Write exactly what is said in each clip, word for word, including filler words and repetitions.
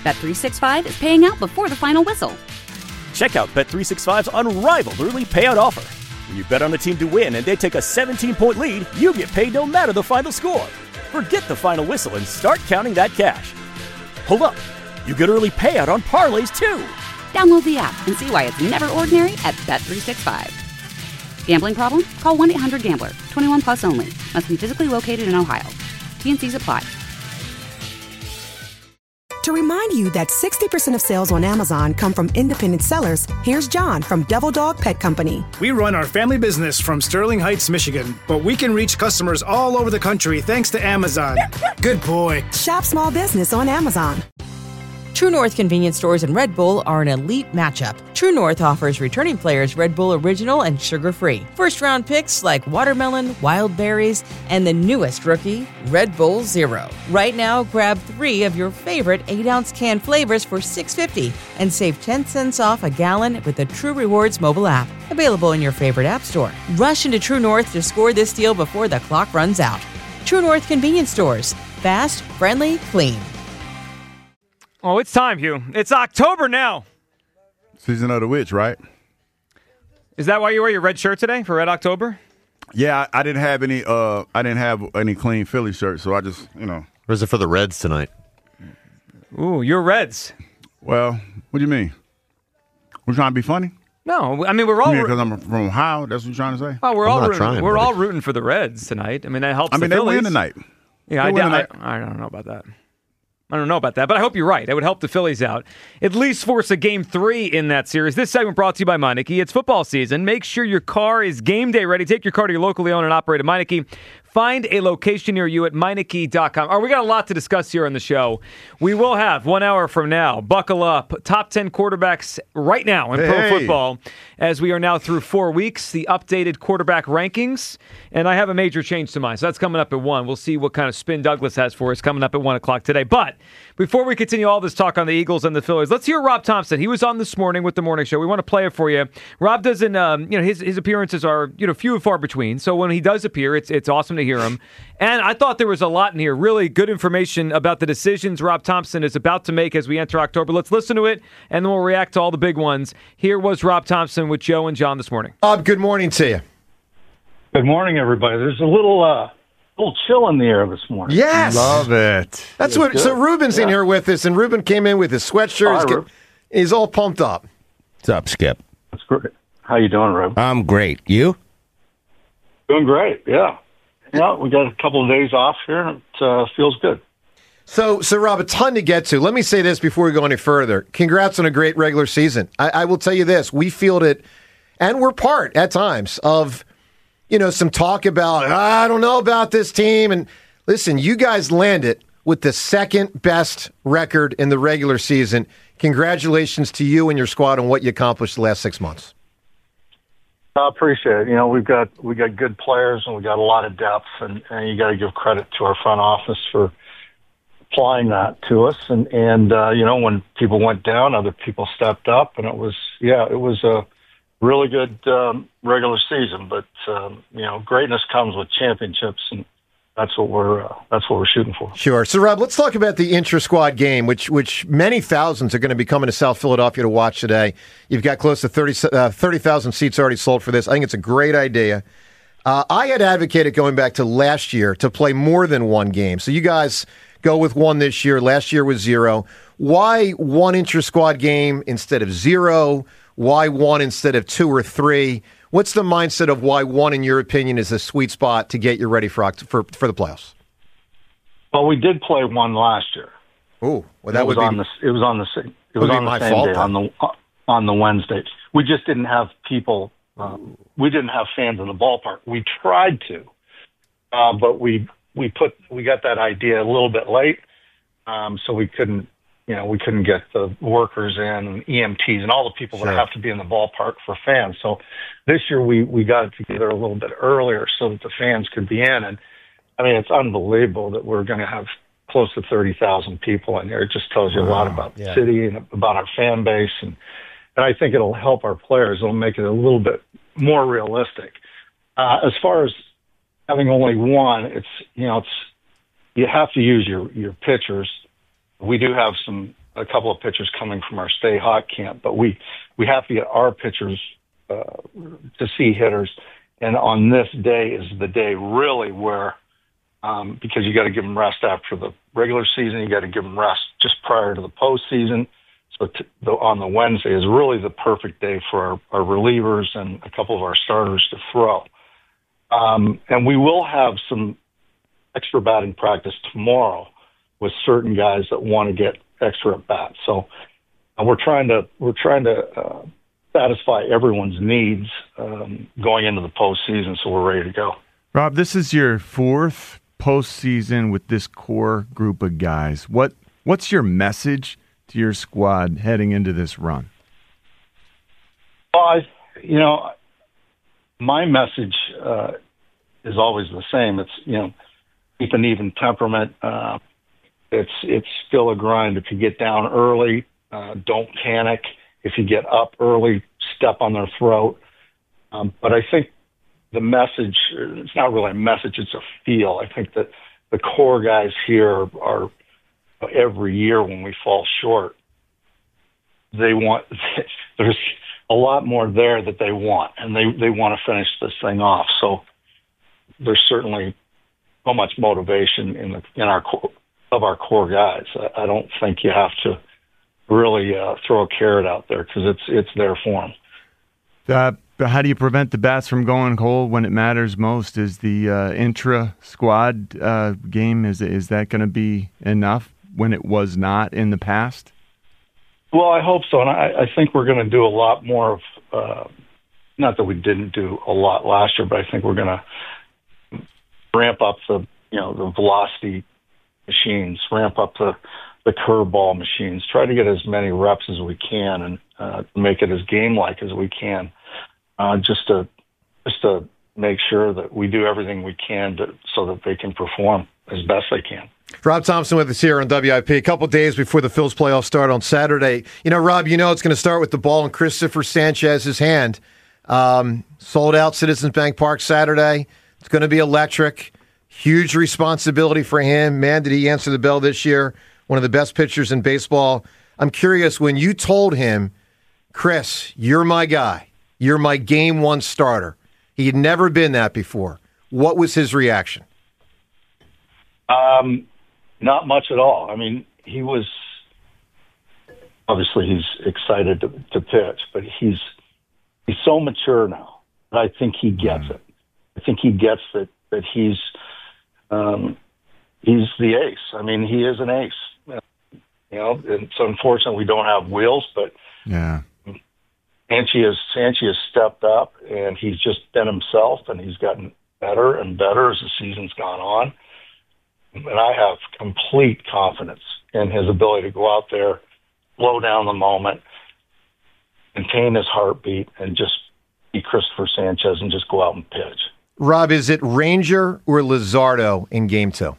Bet three sixty-five is paying out before the final whistle. Check out Bet three sixty-five's unrivaled early payout offer. When you bet on a team to win and they take a seventeen-point lead, you get paid no matter the final score. Forget the final whistle and start counting that cash. Hold up. You get early payout on parlays, too. Download the app and see why it's never ordinary at Bet three sixty-five. Gambling problem? Call one eight hundred gambler. twenty-one plus only. Must be physically located in Ohio. T N Cs apply. To remind you that sixty percent of sales on Amazon come from independent sellers, here's John from Devil Dog Pet Company. We run our family business from Sterling Heights, Michigan, but we can reach customers all over the country thanks to Amazon. Good boy. Shop small business on Amazon. True North convenience stores and Red Bull are an elite matchup. True North offers returning players Red Bull Original and sugar-free. First-round picks like watermelon, wild berries, and the newest rookie, Red Bull Zero. Right now, grab three of your favorite eight-ounce can flavors for six dollars and fifty cents and save ten cents off a gallon with the True Rewards mobile app. Available in your favorite app store. Rush into True North to score this deal before the clock runs out. True North convenience stores. Fast, friendly, clean. Oh, it's time, Hugh. It's October now. Season of the Witch, right? Is that why you wear your red shirt today for Red October? Yeah, I, I didn't have any. Uh, I didn't have any clean Philly shirts, so I just, you know. Or is it for the Reds tonight? Ooh, you're Reds. Well, what do you mean? We're trying to be funny? No, I mean we're all because I'm from Ohio. That's what you're trying to say. Oh, we're I'm all not rooting, trying, we're buddy. all rooting for the Reds tonight. I mean that helps. I mean the they Phillies. win tonight. Yeah, They I, win I, tonight. I don't know about that. I don't know about that, but I hope you're right. It would help the Phillies out. At least force a game three in that series. This segment brought to you by Meineke. It's football season. Make sure your car is game day ready. Take your car to your locally owned and operated Meineke. Find a location near you at Meineke dot com. All right, we got a lot to discuss here on the show. We will have one hour from now. Buckle up. Top ten quarterbacks right now in Hey. pro football as we are now through four weeks. The updated quarterback rankings. And I have a major change to mine. So that's coming up at one. We'll see what kind of spin Douglas has for us coming up at one o'clock today. But before we continue all this talk on the Eagles and the Phillies, let's hear Rob Thompson. He was on this morning with the morning show. We want to play it for you. Rob doesn't, um, you know, his his appearances are, you know, few and far between. So when he does appear, it's it's awesome to hear him. And I thought there was a lot in here, really good information about the decisions Rob Thompson is about to make as we enter October. Let's listen to it, and then we'll react to all the big ones. Here was Rob Thompson with Joe and John this morning. Bob, good morning to you. Good morning, everybody. There's a little, uh, little chill in the air this morning. Yes. Love it. That's It's what. good. So Ruben's in Yeah. here with us, and Ruben came in with his sweatshirt. Hi, He's, get- Rube. he's all pumped up. What's up, Skip? That's great. How you doing, Rob? I'm great. You? Doing great, yeah. Yeah, we got a couple of days off here. It uh, feels good. So, so Rob, a ton to get to. Let me say this before we go any further. Congrats on a great regular season. I, I will tell you this: we fielded, and we're part at times of, you know, some talk about I don't know about this team. And listen, you guys landed with the second best record in the regular season. Congratulations to you and your squad on what you accomplished the last six months. I appreciate it. You know, we've got we got good players and we got a lot of depth, and, and you got to give credit to our front office for applying that to us. And and uh, you know, when people went down, other people stepped up, and it was yeah, it was a really good um, regular season. But um, you know, greatness comes with championships, and that's what we're uh, that's what we're shooting for. Sure. So, Rob, let's talk about the intra-squad game, which which many thousands are going to be coming to South Philadelphia to watch today. You've got close to thirty thousand seats already sold for this. I think it's a great idea. Uh, I had advocated going back to last year to play more than one game. So you guys go with one this year. Last year was zero. Why one intra-squad game instead of zero? Why one instead of two or three? What's the mindset of why one, in your opinion, is a sweet spot to get you ready for for, for the playoffs? Well, we did play one last year. Oh, well, that it was would be on the it was on the it would was be on my the same fault day then. on the on the Wednesday. We just didn't have people. Um, we didn't have fans in the ballpark. We tried to, uh, but we we put we got that idea a little bit late, um, so we couldn't. You know, we couldn't get the workers in and E M Ts and all the people Sure. that have to be in the ballpark for fans. So this year we, we got it together a little bit earlier so that the fans could be in. And I mean, it's unbelievable that we're going to have close to thirty thousand people in there. It just tells you a lot about the yeah. city and about our fan base. And, and I think it'll help our players. It'll make it a little bit more realistic. Uh, as far as having only one, it's, you know, it's, you have to use your, your pitchers. We do have some a couple of pitchers coming from our Stay Hot camp, but we, we have to get our pitchers uh, to see hitters. And on this day is the day really where, um, because you got to give them rest after the regular season, you got to give them rest just prior to the postseason. So t- the, on the Wednesday is really the perfect day for our, our relievers and a couple of our starters to throw. Um, and we will have some extra batting practice tomorrow with certain guys that want to get extra at bats. So uh, we're trying to we're trying to uh, satisfy everyone's needs um, going into the postseason. So we're ready to go. Rob, this is your fourth postseason with this core group of guys. What what's your message to your squad heading into this run? Well, I, you know, my message uh, is always the same. It's, you know, keep an even temperament. Uh, it's it's still a grind. If you get down early, uh, don't panic. If you get up early, step on their throat. Um, but I think the message, it's not really a message, it's a feel. I think that the core guys here are, are every year when we fall short, they want, there's a lot more there that they want, and they, they want to finish this thing off. So there's certainly so much motivation in the, in our core, of our core guys. I, I don't think you have to really uh, throw a carrot out there because it's, it's there for them. Uh, how do you prevent the bats from going cold when it matters most? Is the uh, intra-squad uh, game, is, is that going to be enough when it was not in the past? Well, I hope so, and I, I think we're going to do a lot more of, uh, not that we didn't do a lot last year, but I think we're going to ramp up the, you know, the velocity machines, ramp up the, the curveball machines, try to get as many reps as we can and uh, make it as game-like as we can, uh, just to just to make sure that we do everything we can to, so that they can perform as best they can. Rob Thompson with us here on W I P. A couple days before the Phils playoffs start on Saturday. You know, Rob, you know it's going to start with the ball in Christopher Sanchez's hand. Um, sold out Citizens Bank Park Saturday. It's going to be electric. Huge responsibility for him. Man, did he answer the bell this year. One of the best pitchers in baseball. I'm curious, when you told him, Chris, you're my guy. You're my game one starter. He had never been that before. What was his reaction? Um, not much at all. I mean, he was, obviously he's excited to, to pitch, but he's he's so mature now. I think he gets it. I think he gets that, that he's um, he's the ace. I mean, he is an ace. You know, and it's unfortunate we don't have wheels, but yeah, Sanchi has Sanchi has stepped up, and he's just been himself, and he's gotten better and better as the season's gone on. And I have complete confidence in his ability to go out there, slow down the moment, contain his heartbeat, and just be Christopher Sanchez and just go out and pitch. Rob, is it Ranger or Luzardo in game two?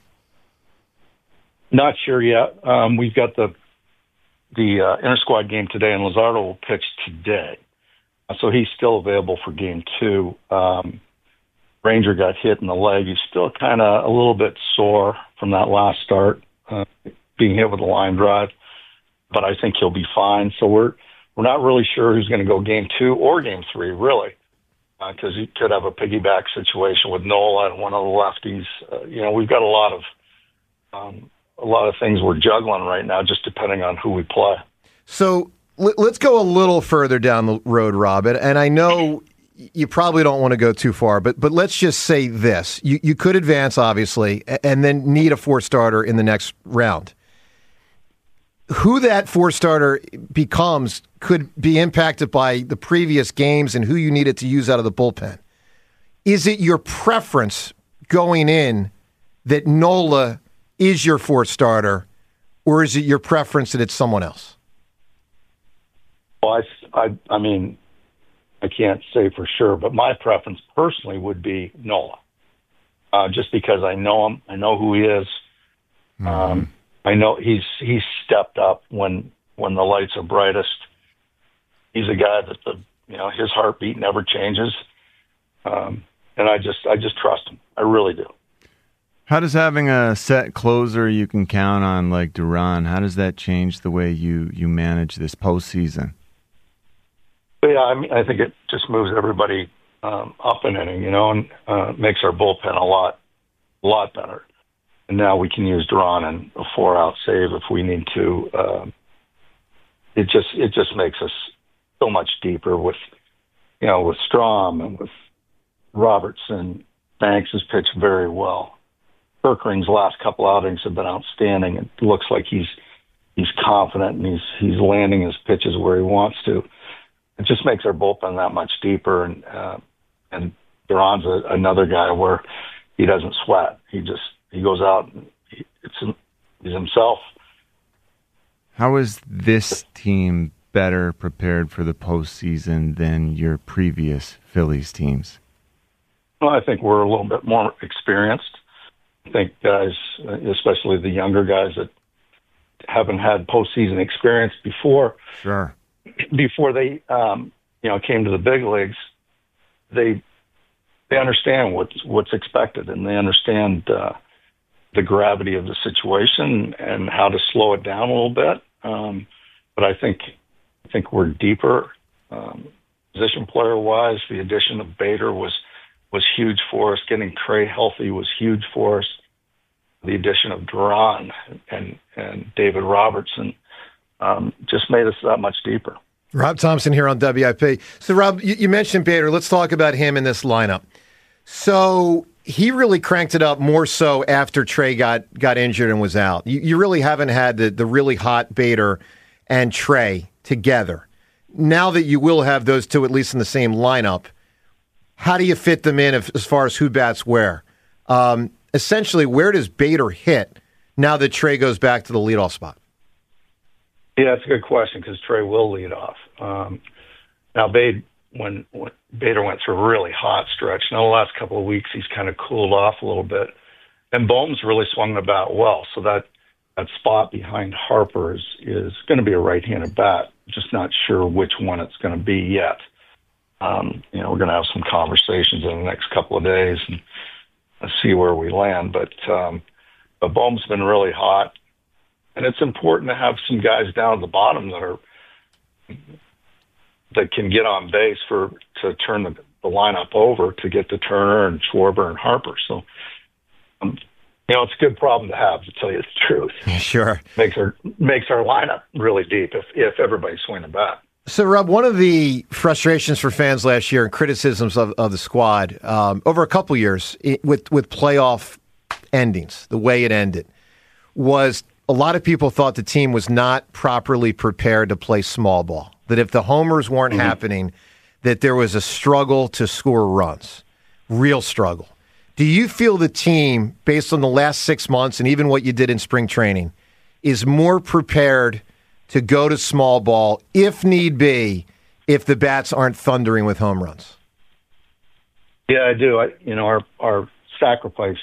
Not sure yet. Um, we've got the the uh, inter-squad game today, and Luzardo will pitch today. Uh, so he's still available for game two. Um, Ranger got hit in the leg. He's still kind of a little bit sore from that last start, uh, being hit with a line drive, but I think he'll be fine. So we're we're not really sure who's going to go game two or game three, really, because uh, he could have a piggyback situation with Nola and one of the lefties. Uh, you know, we've got a lot of um, a lot of things we're juggling right now, just depending on who we play. So l- let's go a little further down the road, Rob. And, and I know you probably don't want to go too far, but but let's just say this. You, you could advance, obviously, and then need a four-starter in the next round. Who that four-starter becomes could be impacted by the previous games and who you needed to use out of the bullpen. Is it your preference going in that Nola is your fourth starter, or is it your preference that it's someone else? Well, I, I, I mean, I can't say for sure, but my preference personally would be Nola, uh, just because I know him, I know who he is. Mm-hmm. Um, I know he's he's stepped up when when the lights are brightest. He's a guy that the you know his heartbeat never changes, um, and I just I just trust him. I really do. How does having a set closer you can count on like Duran, how does that change the way you, you manage this postseason? Yeah, I mean, I think it just moves everybody um, up an inning, you know, and uh, makes our bullpen a lot, a lot better. And now we can use Duran in a four-out save if we need to. Uh, it just it just makes us so much deeper with, you know, with Strom and with Robertson. Banks has pitched very well. Kirkering's last couple outings have been outstanding. It looks like he's he's confident and he's he's landing his pitches where he wants to. It just makes our bullpen that much deeper. And uh, and Duran's a, another guy where he doesn't sweat. He just he goes out and he, it's he's himself. How is this team better prepared for the postseason than your previous Phillies teams? Well, I think we're a little bit more experienced. I think guys, especially the younger guys that haven't had postseason experience before, sure, before they um, you know came to the big leagues, they they understand what's what's expected and they understand uh, the gravity of the situation and how to slow it down a little bit. Um, but I think I think we're deeper um, position player wise. The addition of Bader was. was huge for us. Getting Trey healthy was huge for us. The addition of Duran and, and David Robertson um, just made us that much deeper. Rob Thompson here on W I P. So, Rob, you, you mentioned Bader. Let's talk about him in this lineup. So he really cranked it up more so after Trey got, got injured and was out. You, you really haven't had the, the really hot Bader and Trey together. Now that you will have those two at least in the same lineup, how do you fit them in if, as far as who bats where? Um, essentially, where does Bader hit now that Trey goes back to the leadoff spot? Yeah, that's a good question because Trey will lead off. Um, now, Bader, when, when Bader went through a really hot stretch, now the last couple of weeks he's kind of cooled off a little bit. And Bohm's really swung the bat well, so that, that spot behind Harper is, is going to be a right-handed bat. Just not sure which one it's going to be yet. Um, you know, we're going to have some conversations in the next couple of days and uh, see where we land. But um, but Bohm's been really hot, and it's important to have some guys down at the bottom that are that can get on base for to turn the, the lineup over to get to Turner and Schwarber and Harper. So, um, you know, it's a good problem to have, to tell you the truth. Sure, makes our makes our lineup really deep if if everybody's swinging the bat. So, Rob, one of the frustrations for fans last year and criticisms of, of the squad um, over a couple years it, with, with playoff endings, the way it ended, was a lot of people thought the team was not properly prepared to play small ball, that if the homers weren't mm-hmm. happening, that there was a struggle to score runs, real struggle. Do you feel the team, based on the last six months and even what you did in spring training, is more prepared to go to small ball, if need be, if the bats aren't thundering with home runs? Yeah, I do. I, you know, our our sacrifice,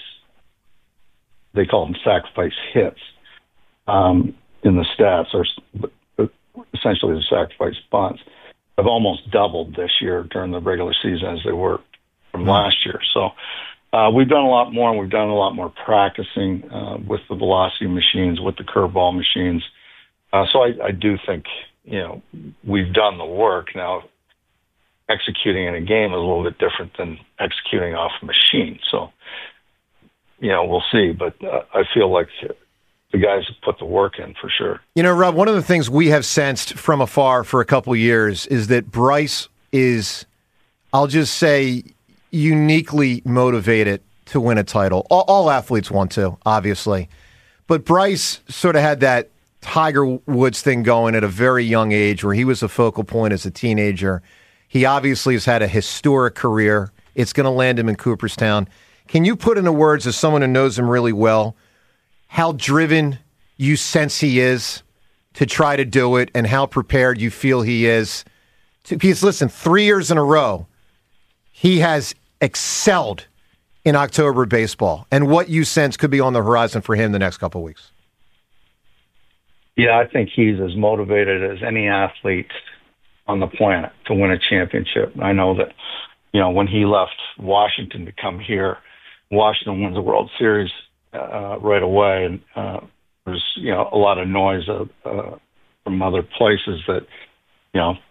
they call them sacrifice hits um, in the stats, or essentially the sacrifice bunts, have almost doubled this year during the regular season as they were from mm-hmm. last year. So uh, we've done a lot more, and we've done a lot more practicing uh, with the velocity machines, with the curveball machines. Uh, so I, I do think, you know, we've done the work. Now, executing in a game is a little bit different than executing off a machine. So, you know, we'll see. But uh, I feel like the guys have put the work in for sure. You know, Rob, one of the things we have sensed from afar for a couple of years is that Bryce is, I'll just say, uniquely motivated to win a title. All, all athletes want to, obviously. But Bryce sort of had that Tiger Woods thing going at a very young age where he was a focal point as a teenager. He obviously has had a historic career. It's going to land him in Cooperstown. Can you put into words, as someone who knows him really well, how driven you sense he is to try to do it and how prepared you feel he is? To, because listen, three years in a row, he has excelled in October baseball, and what you sense could be on the horizon for him the next couple of weeks. Yeah, I think he's as motivated as any athlete on the planet to win a championship. I know that, you know, when he left Washington to come here, Washington wins the World Series uh, right away. And uh, there's, you know, a lot of noise uh, uh, from other places that, you know,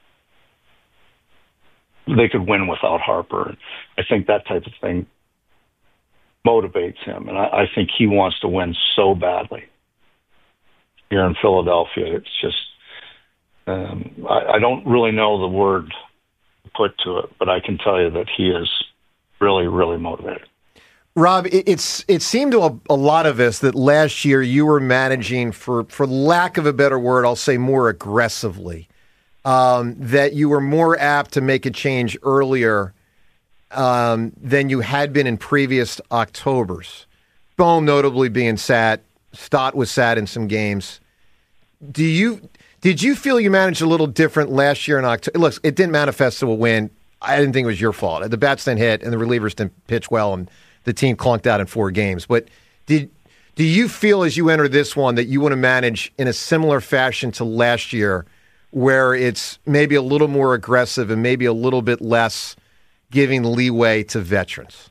they could win without Harper. And I think that type of thing motivates him. And I, I think he wants to win so badly here in Philadelphia. It's just, um, I, I don't really know the word to put to it, but I can tell you that he is really, really motivated. Rob, it, it's it seemed to a, a lot of us that last year you were managing, for, for lack of a better word, I'll say more aggressively, um, that you were more apt to make a change earlier um, than you had been in previous Octobers. Bohm notably being sat, Stott was sat in some games. Do you did you feel you managed a little different last year in October? Look, it didn't manifest to a win. I didn't think it was your fault. The bats didn't hit, and the relievers didn't pitch well, and the team clunked out in four games. But did do you feel as you enter this one that you want to manage in a similar fashion to last year, where it's maybe a little more aggressive and maybe a little bit less giving leeway to veterans?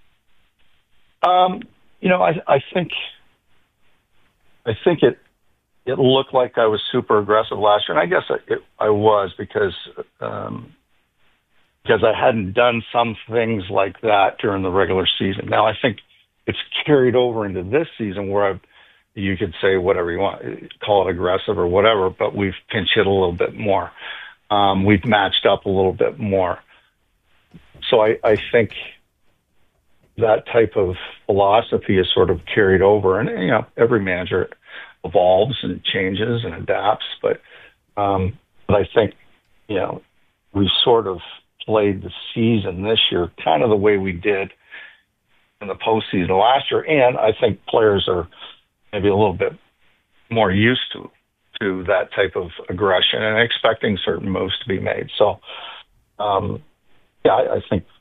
Um, you know, I, I think I think it it looked like I was super aggressive last year, and I guess it, it, I was because um, because I hadn't done some things like that during the regular season. Now I think it's carried over into this season where I've, you could say whatever you want, call it aggressive or whatever, but we've pinch hit a little bit more. Um, we've matched up a little bit more. So I, I think that type of philosophy is sort of carried over, and you know, every manager evolves and changes and adapts. But um, but I think you know we sort of played the season this year kind of the way we did in the postseason last year, and I think players are maybe a little bit more used to to that type of aggression and expecting certain moves to be made. So. Um, Yeah, I, I think,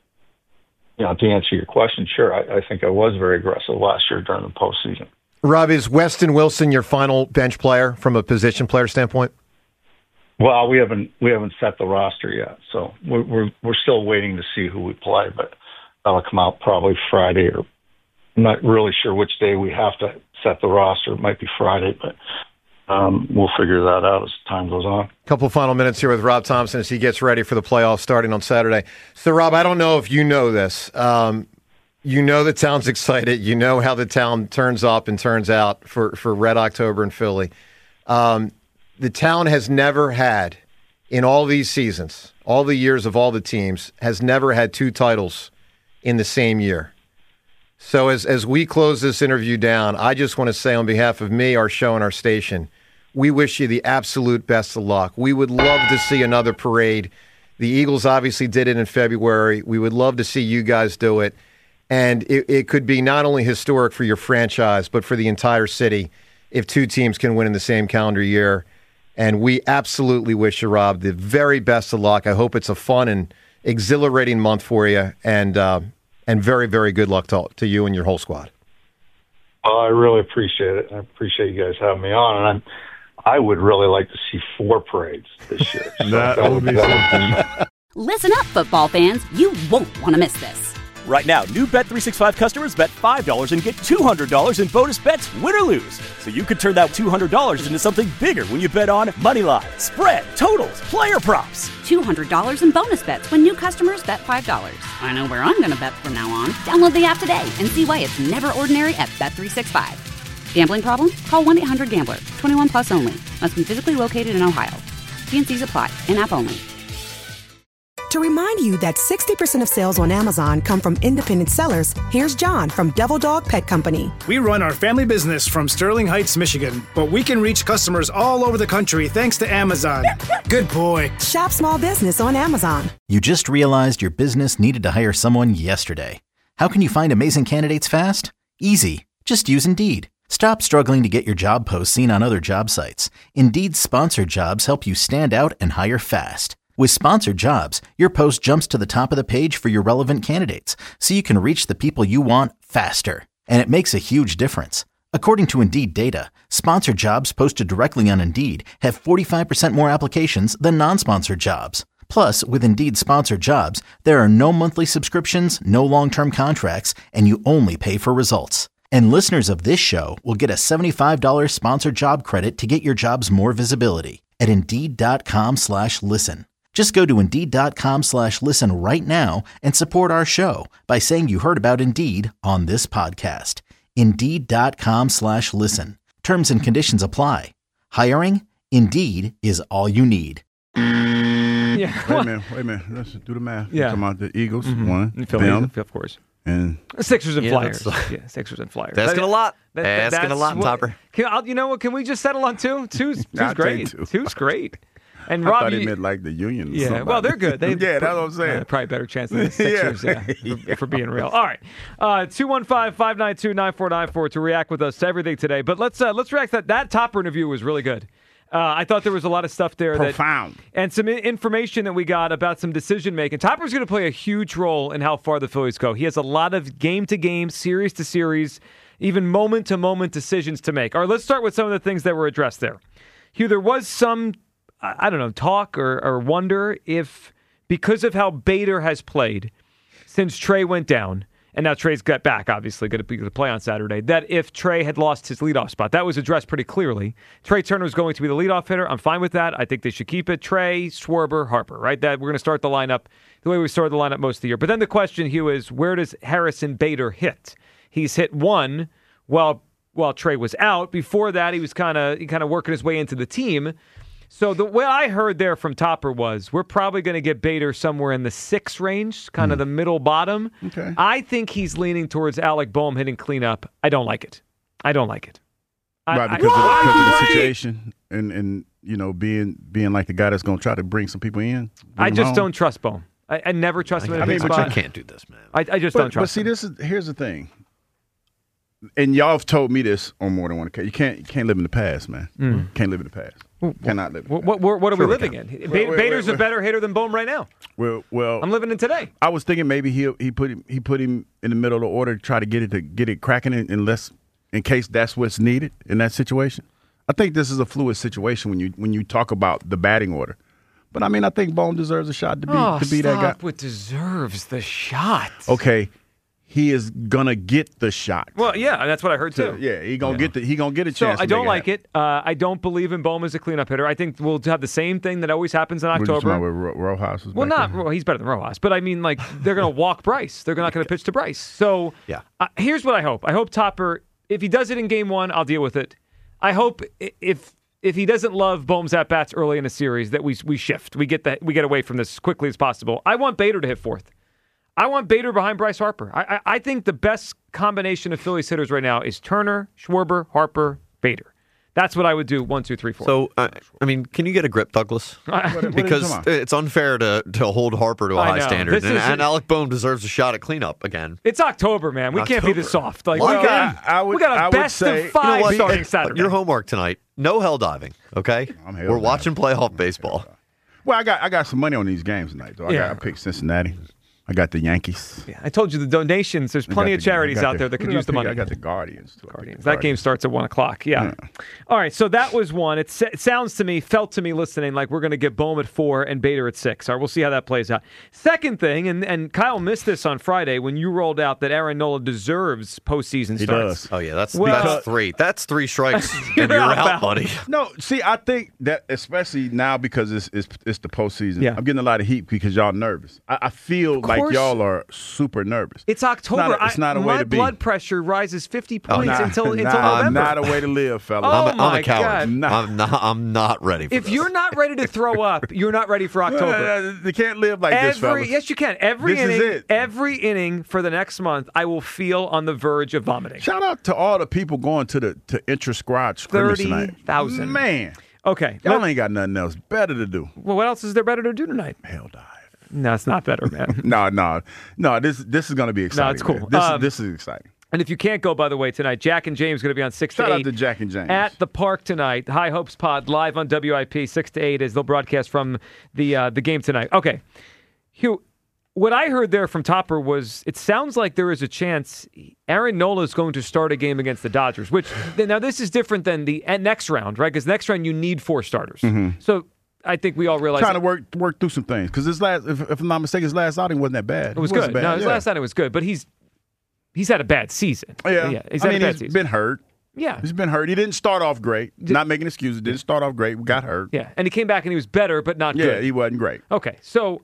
you know, to answer your question, sure, I, I think I was very aggressive last year during the postseason. Rob, is Weston Wilson your final bench player from a position player standpoint? Well, we haven't we haven't set the roster yet, so we're we're, we're still waiting to see who we play, but that'll come out probably Friday, or I'm not really sure which day we have to set the roster. It might be Friday, but Um, we'll figure that out as time goes on. A couple final minutes here with Rob Thompson as he gets ready for the playoffs starting on Saturday. So, Rob, I don't know if you know this. Um, you know the town's excited. You know how the town turns up and turns out for, for Red October in Philly. Um, the town has never had, in all these seasons, all the years of all the teams, has never had two titles in the same year. So as as we close this interview down, I just want to say on behalf of me, our show, and our station, we wish you the absolute best of luck. We would love to see another parade. The Eagles obviously did it in February. We would love to see you guys do it. And it, it could be not only historic for your franchise, but for the entire city if two teams can win in the same calendar year. And we absolutely wish you, Rob, the very best of luck. I hope it's a fun and exhilarating month for you. And uh, and very, very good luck to, to you and your whole squad. Well, I really appreciate it. I appreciate you guys having me on. And I'm I would really like to see four parades this year. So that, that would be something. Listen up, football fans. You won't want to miss this. Right now, new Bet three sixty-five customers bet five dollars and get two hundred dollars in bonus bets, win or lose. So you could turn that two hundred dollars into something bigger when you bet on money line, spread, totals, player props. two hundred dollars in bonus bets when new customers bet five dollars. I know where I'm going to bet from now on. Download the app today and see why it's never ordinary at Bet three sixty-five. Gambling problem? Call one eight hundred gambler. twenty-one plus only. Must be physically located in Ohio. T N Cs apply. In-app only. To remind you that sixty percent of sales on Amazon come from independent sellers, here's John from Devil Dog Pet Company. We run our family business from Sterling Heights, Michigan, but we can reach customers all over the country thanks to Amazon. Good boy. Shop small business on Amazon. You just realized your business needed to hire someone yesterday. How can you find amazing candidates fast? Easy. Just use Indeed. Stop struggling to get your job posts seen on other job sites. Indeed's sponsored jobs help you stand out and hire fast. With sponsored jobs, your post jumps to the top of the page for your relevant candidates, so you can reach the people you want faster. And it makes a huge difference. According to Indeed data, sponsored jobs posted directly on Indeed have forty-five percent more applications than non-sponsored jobs. Plus, with Indeed sponsored jobs, there are no monthly subscriptions, no long-term contracts, and you only pay for results. And listeners of this show will get a seventy-five dollars sponsored job credit to get your jobs more visibility at Indeed.com slash listen. Just go to Indeed.com slash listen right now and support our show by saying you heard about Indeed on this podcast. Indeed.com slash listen. Terms and conditions apply. Hiring? Indeed is all you need. Yeah. Wait a minute, wait a minute. Let's do the math. Yeah. We're talking about the Eagles, Mhm. one, And Philly, them, of course. and Sixers and Yeah, Flyers. that's- Yeah, Sixers and Flyers. That's That- gonna lot. that- That's gonna lot, what- Topper. Can, I'll, you know what? Can we just settle on two? Two's, two's I'll take great. two. Two's great. And I Rob, thought you- he meant like the Union. or yeah, somebody. well, they're good. They, yeah, that's what I'm saying. uh, probably better chance than the Yeah. Sixers, yeah, for, for being real. All right, uh, two one five, five nine two, nine four nine four to react with us to everything today. But let's uh, let's react. That that Topper interview was really good. Uh, I thought there was a lot of stuff there. Profound. That, and some I- information that we got about some decision making. Topper's going to play a huge role in how far the Phillies go. He has a lot of game to game, series to series, even moment to moment decisions to make. All right, let's start with some of the things that were addressed there. Hugh, there was some, I I don't know, talk or, or wonder if because of how Bader has played since Trey went down, and now Trey's got back, obviously, going to be able to play on Saturday, that if Trey had lost his leadoff spot, that was addressed pretty clearly. Trey Turner was going to be the leadoff hitter. I'm fine with that. I think they should keep it. Trey, Schwarber, Harper, right? That we're going to start the lineup the way we started the lineup most of the year. But then the question, Hugh, is where does Harrison Bader hit? He's hit one while while Trey was out. Before that, he was kind of kind of working his way into the team. So the way I heard there from Topper was we're probably going to get Bader somewhere in the six range, kind of the middle bottom. Okay. I think he's leaning towards Alec Boehm hitting cleanup. I don't like it. I don't like it. I- Right, I- because, of, the, because of the Why? situation and, and you know being being like the guy that's going to try to bring some people in. bring I them just home. don't trust Boehm. I, I never trust him in a I big mean, but spot. you can't do this, man. I, I just but, don't trust But see, him. this is here's the thing, and y'all have told me this on more than one occasion. You can't you can't live in the past, man. Mm. Can't live in the past. Cannot live. In the What, what, what, what are Sure we we living can. in? Wait, Ba- wait, Bader's wait, a better hitter than Boehm right now. Well, well, I'm living in today. I was thinking maybe he he put him he put him in the middle of the order to try to get it to get it cracking in, unless in case that's what's needed in that situation. I think this is a fluid situation when you when you talk about the batting order. But I mean, I think Boehm deserves a shot to be oh, to be that guy. stop with deserves the shot. Okay, he is gonna get the shot. Well, yeah, that's what I heard too. So, yeah, he gonna Yeah. get the he gonna get a So chance. I to don't make like happen. it. Uh, I don't believe in Boehm as a cleanup hitter. I think we'll have the same thing that always happens in We're just talking October. about where Ro- Rojas was Well, back not there. well, he's better than Rojas, but I mean, like they're going to walk Bryce. They're not going to pitch to Bryce. So Yeah. uh, here's what I hope. I hope Topper, if he does it in game one, I'll deal with it. I hope i- if if he doesn't love Boehm's at bats early in a series, that we we shift. We get that we get away from this as quickly as possible. I want Bader to hit fourth. I want Bader behind Bryce Harper. I, I I think the best combination of Phillies hitters right now is Turner, Schwarber, Harper, Bader. That's what I would do. One, two, three, four. So, uh, I mean, can you get a grip, Douglas? what are you because talking about? it's unfair to, to hold Harper to a I high know. standard. This And, is- and Alec Boehm deserves a shot at cleanup again. It's October, man. We can't be this October. soft. Like Well, we got, I- I would- we got a I would best say- of You five You know what? starting Uh, Saturday. Your homework tonight: no hell diving. Okay, I'm hell we're diving. watching playoff baseball. Well, I got I got some money on these games tonight, though. I, Yeah. got, I picked Cincinnati. I got the Yankees. Yeah, I told you the donations. There's I plenty got of the- I charities got out the- there that could who did I use the pick? money. I got the Guardians. Too. I picked the Guardians. That game Guardians. starts at one o'clock. Yeah. All right. So that was one. It, sa- it sounds to me, felt to me, listening like we're going to get Boehm at four and Bader at six. All right. We'll see how that plays out. Second thing, and and Kyle missed this on Friday when you rolled out that Aaron Nola deserves postseason He starts. does. Oh yeah, that's Well- that's three. That's three strikes, You're and you're out, out, pal. buddy. No, see, I think that especially now because it's it's, it's the postseason. Yeah. I'm getting a lot of heat because y'all nervous. I, I feel like course. y'all are super nervous. It's October. It's not a, it's not a I, way my to be. blood pressure rises fifty points Nah, until until nah, November. Not a way to live, fella. Oh, I'm, a, my I'm a coward. God. Nah. I'm not. I'm not ready. For If this. you're not ready to throw up, you're not ready for October. Uh, They can't live like this, Every fellas. yes, you can. Every This is inning, it. every inning for the next month, I will feel on the verge of vomiting. Shout out to all the people going to the to intra squad scrimmage tonight. thirty thousand. Man, Okay. y'all let- ain't got nothing else better to do. well, what else is there better to do tonight? Hell dive. No, it's not better, man. No, no, no. This this is going to be exciting. it's cool. man. This Um, is this is exciting. And if you can't go, by the way, tonight, Jack and James are going to be on six Shout to out eight to Jack and James. at the park tonight. High Hopes Pod live on W I P six to eight as they'll broadcast from the uh, the game tonight. Okay, Hugh. What I heard there from Topper was it sounds like there is a chance Aaron Nola is going to start a game against the Dodgers, which now this is different than the next round, right? Because next round you need four starters. So I think we all realize Trying to work work through some things because this last, if, if I'm not mistaken, his last outing wasn't that bad. it was Wasn't good. bad. No, his Yeah. last night it was good, but he's he's had a bad season. Yeah, yeah he's I had mean, a bad he's season. been hurt. Yeah. He's been hurt. He didn't start off great. Did, not making excuses. Didn't start off great. Got hurt. Yeah, and he came back and he was better, but not yeah, good. Yeah, he wasn't great. Okay, so.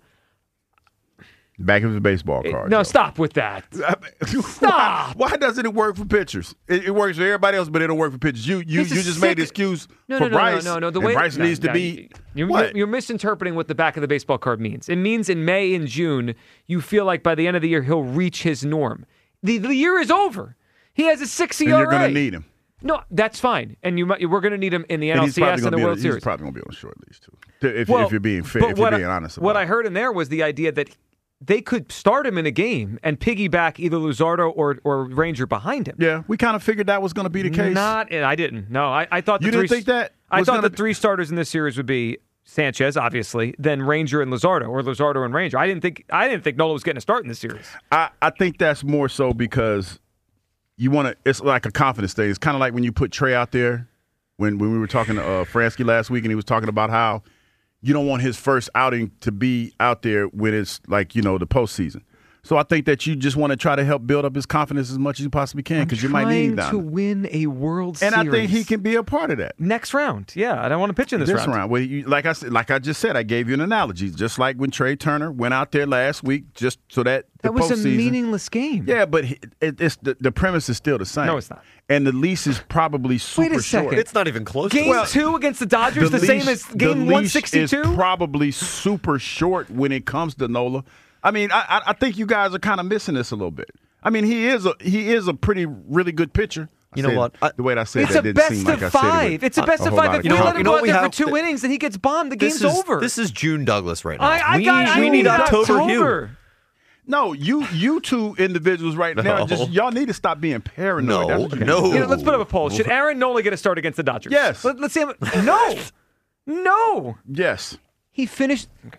Back of his baseball card. No, though. stop with that. Stop. Why, why doesn't it work for pitchers? It, it works for everybody else, but it don't work for pitchers. You you, you just sick, made the excuse no, for no, no, Bryce. No, no, no. The and way Bryce no, needs no, to be. You're, what? You're, you're misinterpreting what the back of the baseball card means. It means in May and June, you feel like by the end of the year he'll reach his norm. The the year is over. He has a six E R A. And you're going to need him. No, that's fine. And you might, we're going to need him in the and N L C S and the World a, Series. He's probably going to be on a short leash, too. If, well, if you're being fair, but if you're what being I, honest about What it. I heard in there was the idea that they could start him in a game and piggyback either Luzardo or, or Ranger behind him. Yeah, we kind of figured that was going to be the case. Not, I didn't. No, I, I thought the you three, didn't think that? I thought the be... three starters in this series would be Sanchez, obviously, then Ranger and Luzardo, or Luzardo and Ranger. I didn't think I didn't think Nola was getting a start in this series. I, I think that's more so because you want to. It's like a confidence thing. It's kind of like when you put Trey out there. When when we were talking to uh, Fransky last week, and he was talking about how you don't want his first outing to be out there when it's like, you know, the postseason. So I think that you just want to try to help build up his confidence as much as you possibly can because you might need him down to win a World and Series. I think he can be a part of that next round. Yeah, I don't want to pitch in this, this round. round. Well, you, like I said, like I just said, I gave you an analogy. Just like when Trey Turner went out there last week, just so that the that was postseason, a meaningless game. Yeah, but it, it's the, the premise is still the same. No, it's not. And the lease is probably super Wait a second. short. It's not even close. Game to well, two against the Dodgers, the, the same leash, as game the one leash sixty-two? is probably super short when it comes to Nola. I mean, I, I think you guys are kind of missing this a little bit. I mean, he is a he is a pretty really good pitcher. I You know said, what? I, the way that I said it's that a didn't best seem of like I five. said it. It's a best a of whole five. lot If of we You know let what- him you go know out what we there for have two to- innings, then he gets bombed. The this game's is, over. This is June Douglas right now. I, I we got. we I need October. October Hugh. No, you you two individuals right now, No. just y'all need to stop being paranoid. No, That's what you no. need to do. You know, let's put up a poll. Should Aaron Nola get a start against the Dodgers? Yes. Let, let's see him. No. No. Yes. He finished. Okay.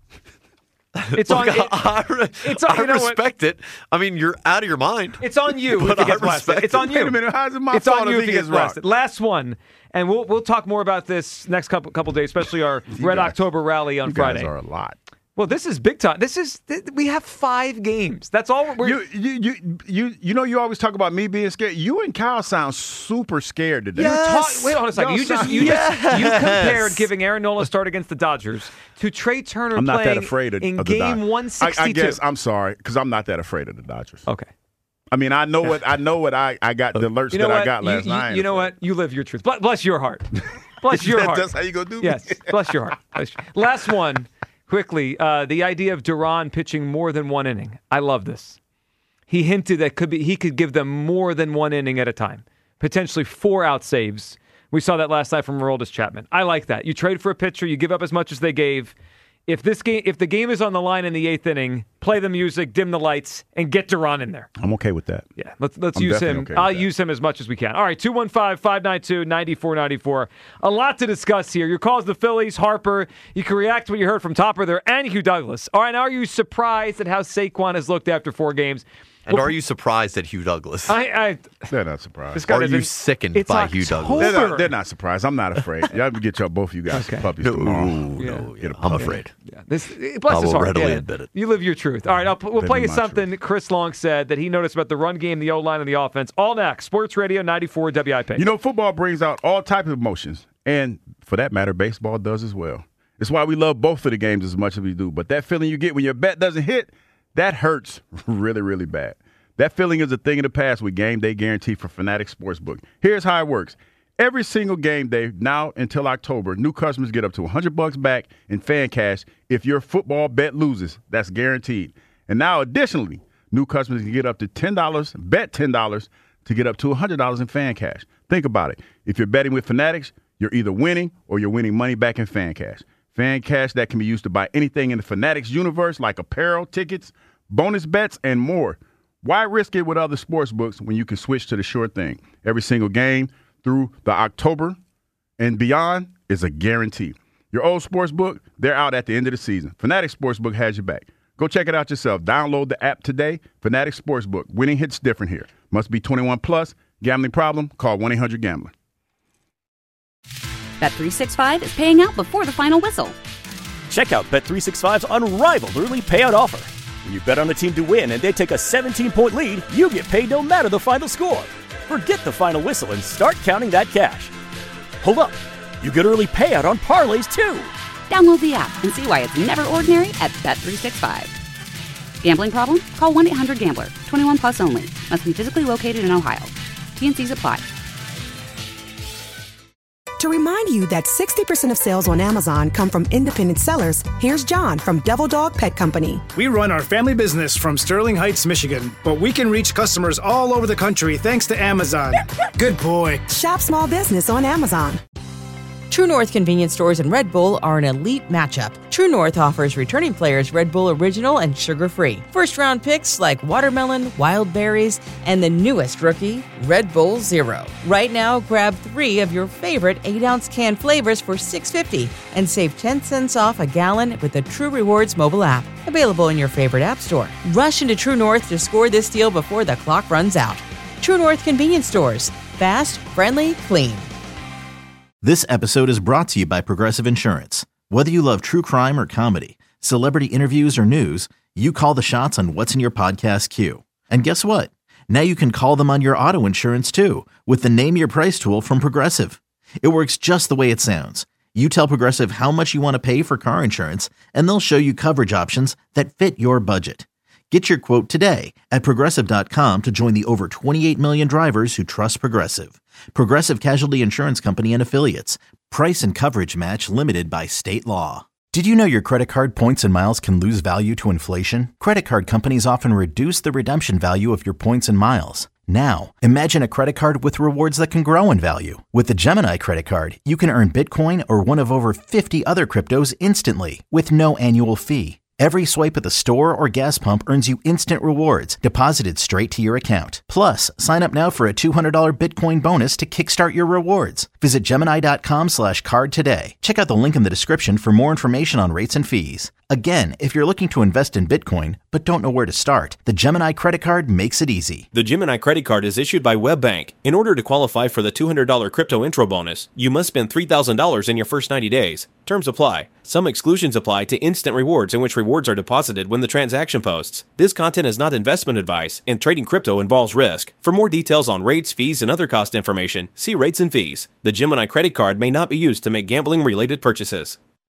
It's Look, on. It, I, I, it's on- I you know what? respect it. I mean, you're out of your mind. it's on you But if he I gets blasted. respect It's on it. you. Wait a minute, how's it my It's fault on if you he if he gets gets rocked? blasted. Last one, and we'll we'll talk more about this next couple couple days, especially our Red guys- October rally on You Friday. guys are a lot. Well, this is big time. This is th- we have five games. That's all we're. You, you you you you know you always talk about me being scared. You and Kyle sound super scared today. You're Yes. ta- wait on a second. Y'all You just sound- you just you Yes. compared giving Aaron Nola a start against the Dodgers to Trey Turner I'm not playing that afraid of, in of the game Dodgers. one I, sixty-two. I guess I'm sorry because I'm not that afraid of the Dodgers. Okay. I mean, I know what I know what I, I got the alerts You know that what? I got last you, you, night. you know what? You live your truth. Bless, bless your heart. Bless your heart. That's how you gonna do me. Yes. Bless your heart. Bless your- Last one. Quickly, uh, the idea of Duran pitching more than one inning. I love this. He hinted that could be he could give them more than one inning at a time, potentially four out saves. We saw that last night from Aroldis Chapman. I like that. You trade for a pitcher, you give up as much as they gave. If this game, if the game is on the line in the eighth inning, play the music, dim the lights, and get Duran in there. I'm okay with that. Yeah, let's let's I'm use definitely him. okay with I'll that. use him as much as we can. All right, two one five, five nine two, nine four nine four. A lot to discuss here. Your calls the Phillies, Harper. You can react to what you heard from Topper there and Hugh Douglas. All right, are you surprised at how Saquon has looked after four games? And Well, are you surprised at Hugh Douglas? I, I They're not surprised. this guy Are you doesn't- sickened it's by Hugh October. Douglas? They're not, they're not surprised. I'm not afraid. Y'all can get y'all both of you guys Okay. some puppies No, tomorrow. no, Get a I'm puppy. afraid. Yeah, this bless I his will heart. readily yeah. admit it. You live your truth. All right, I'll, we'll Live play you my something Chris Long said that he noticed about the run game, the O-line, and the offense. All next. Sports Radio ninety-four W I P. You know, football brings out all types of emotions, and for that matter, baseball does as well. It's why we love both of the games as much as we do. But that feeling you get when your bet doesn't hit, that hurts really, really bad. That feeling is a thing of the past with Game Day Guarantee for Fanatics Sportsbook. Here's how it works. Every single game day, now until October, new customers get up to one hundred bucks back in fan cash if your football bet loses. That's guaranteed. And now, additionally, new customers can get up to ten dollars, bet ten dollars to get up to one hundred dollars in fan cash. Think about it. If you're betting with Fanatics, you're either winning or you're winning money back in fan cash. Fan cash that can be used to buy anything in the Fanatics universe like apparel, tickets, bonus bets, and more. Why risk it with other sports books when you can switch to the sure thing? Every single game through the October and beyond is a guarantee. Your old sports book, they're out at the end of the season. Fanatics Sportsbook has your back. Go check it out yourself. Download the app today. Fanatics Sportsbook. Winning hits different here. Must be twenty-one plus. Gambling problem? Call one eight hundred gambler. Bet three sixty-five is paying out before the final whistle. Check out Bet three sixty-five's unrivaled early payout offer. When you bet on a team to win and they take a seventeen-point lead, you get paid no matter the final score. Forget the final whistle and start counting that cash. Hold up. You get early payout on parlays, too. Download the app and see why it's never ordinary at Bet three sixty-five. Gambling problem? Call one eight hundred gambler. twenty-one plus only. Must be physically located in Ohio. T N Cs apply. To remind you that sixty percent of sales on Amazon come from independent sellers, here's John from Devil Dog Pet Company. We run our family business from Sterling Heights, Michigan, but we can reach customers all over the country thanks to Amazon. Good boy. Shop small business on Amazon. True North convenience stores and Red Bull are an elite matchup. True North offers returning players Red Bull Original and sugar-free. First-round picks like watermelon, wild berries, and the newest rookie, Red Bull Zero. Right now, grab three of your favorite eight-ounce can flavors for six dollars and fifty cents and save ten cents off a gallon with the True Rewards mobile app. Available in your favorite app store. Rush into True North to score this deal before the clock runs out. True North convenience stores. Fast, friendly, clean. This episode is brought to you by Progressive Insurance. Whether you love true crime or comedy, celebrity interviews or news, you call the shots on what's in your podcast queue. And guess what? Now you can call them on your auto insurance too with the Name Your Price tool from Progressive. It works just the way it sounds. You tell Progressive how much you want to pay for car insurance, and they'll show you coverage options that fit your budget. Get your quote today at Progressive dot com to join the over twenty-eight million drivers who trust Progressive. Progressive Casualty Insurance Company and Affiliates. Price and coverage match limited by state law. Did you know your credit card points and miles can lose value to inflation? Credit card companies often reduce the redemption value of your points and miles. Now, imagine a credit card with rewards that can grow in value. With the Gemini credit card, you can earn Bitcoin or one of over fifty other cryptos instantly with no annual fee. Every swipe at the store or gas pump earns you instant rewards deposited straight to your account. Plus, sign up now for a two hundred dollars Bitcoin bonus to kickstart your rewards. Visit Gemini dot com slash card today. Check out the link in the description for more information on rates and fees. Again, if you're looking to invest in Bitcoin but don't know where to start, the Gemini credit card makes it easy. The Gemini credit card is issued by WebBank. In order to qualify for the two hundred dollars crypto intro bonus, you must spend three thousand dollars in your first ninety days. Terms apply. Some exclusions apply to instant rewards in which rewards are deposited when the transaction posts. This content is not investment advice, and trading crypto involves risk. For more details on rates, fees, and other cost information, see rates and fees. The Gemini credit card may not be used to make gambling-related purchases.